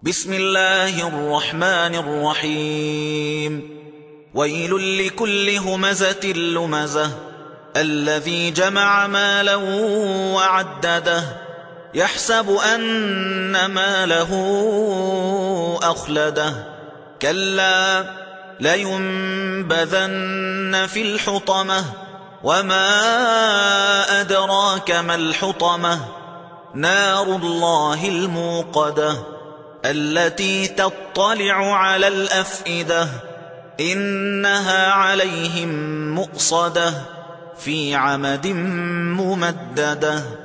بسم الله الرحمن الرحيم ويل لكل همزة لمزة الذي جمع مالا وعدده يحسب أن ماله أخلده كلا لينبذن في الحطمة وما أدراك ما الحطمة نار الله الموقدة التي تطلع على الأفئدة إنها عليهم مؤصدة في عمد ممددة.